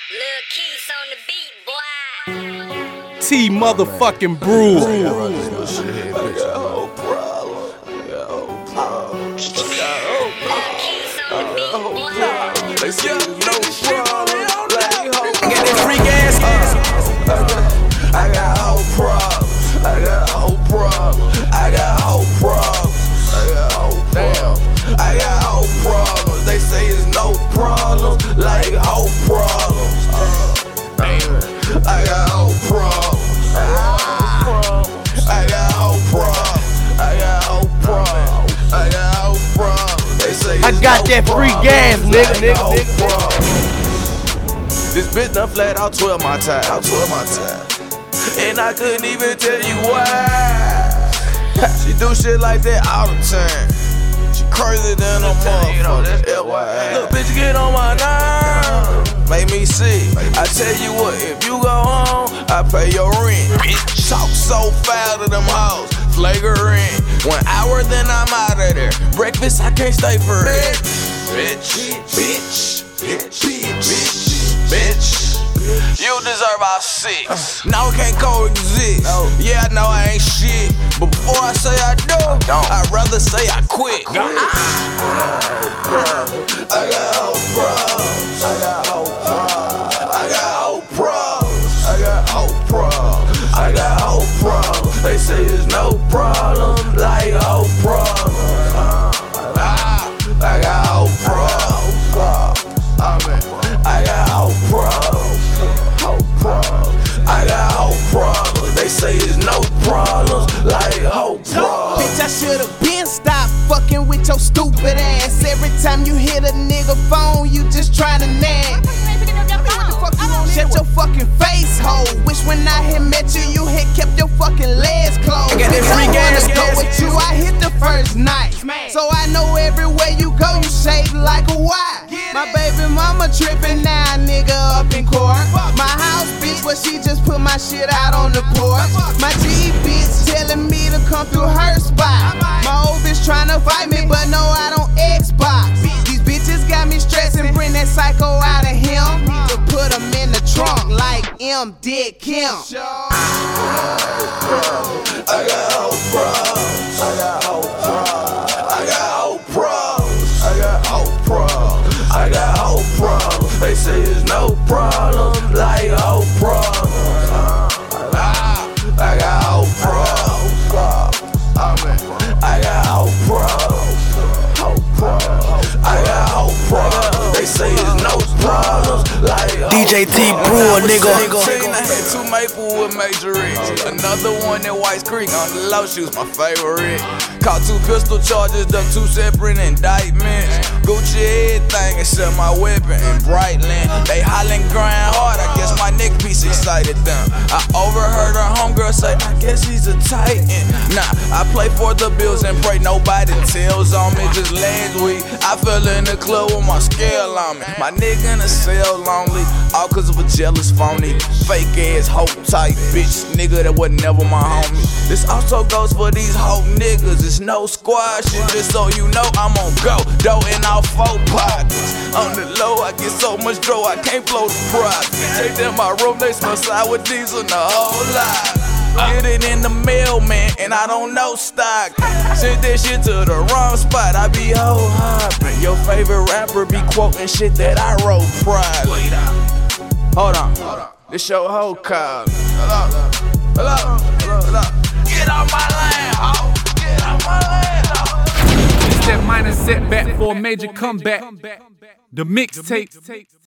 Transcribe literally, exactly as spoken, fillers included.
Lil Keys on the beat, boy. T motherfucking Brew. Let's get no problem. I got that free gas. I got whole problems. I got whole problems. I got whole problems. I got whole damn. I got whole problems. They say it's no problem, like whole problems. Damn. I got whole problems. I got whole problems. I got whole problems. I got whole problems. They say I got that free gas, nigga, nigga, nigga. This bitch done flat out twelve my time. Out twelve my time. And I couldn't even tell you why. She do shit like that all the time. She crazy than a motherfucker. Look, bitch, get on my nerves. Make me sick. I tell you what, if you go home, I pay your rent. Bitch, talk so foul to them hoes. Flagrant. One hour, then I'm out of there. Breakfast, I can't stay for it. Bitch, bitch, bitch, bitch, bitch. You deserve all six. Now we can't coexist. Yeah, I know I ain't shit, but before I say I do, I'd rather say I quit. I got whole problems. I got whole problems. I got whole problems. I got whole problems. I got whole problems. They say there's no problem, like whole problems. I got whole problems. I got whole problems. Whole problems. I got whole problems. They say there's no problems, like whole problems. Bitch, I should've been stopped fucking with your stupid ass. Every time you hit a nigga phone, you just try to nag. Shut your fucking face, ho. Wish when I had met you, you had kept your fucking legs closed. I got that free gas. Go with you, I hit the first night. So I know everywhere you go, you shaped like a Y. My baby mama trippin' now, nigga, up in court. My house bitch, but she just put my shit out on the porch. My G bitch telling me to come through her spot. My old bitch tryna fight me, but no, I don't Xbox. These bitches got me stressing, bring that psycho out of him. Need to put him in the trunk like M. Dick Kim. I got whole problems. I got whole problems. I got whole problems. I got whole problems. I got whole problems. They say there's no problem, like whole problems. I got whole problems. I got whole problems. Whole problems. I got whole problems. They say there's no problems, like D J T Brewer, nigga. I had two Maple with Major Rich. Another one in White Creek on the low, she was my favorite. Caught two pistol charges, duck two separate indictments. Gucci everything except my weapon and Brightland. They hollin' grind hard, I guess my neck piece excited them. I overheard her homegirl say, I guess he's a titan. Nah, I play for the Bills and pray nobody tells on me. Just last week, I fell in the club with my scale on me. My nigga in the cell lonely, all cause of a jealous phony. Fake ass hoe type bitch, nigga that was never my homie. This also goes for these hoe niggas. It's no squad shit, just so you know I'm on go. Dough in all four pockets. On the low, I get so much dough, I can't flow the profit. Take them my room, they smell sour diesel and the whole lot. Get it in the mail, man, and I don't know stock. Send that shit to the wrong spot, I be ho hopping. Your favorite rapper be quoting shit that I wrote privately. Hold on, hold on. This your whole call. Hello, hello, hello, hello. Get off my land, ho. Get off my land, ho. It's that minor setback for a major comeback. The mixtape.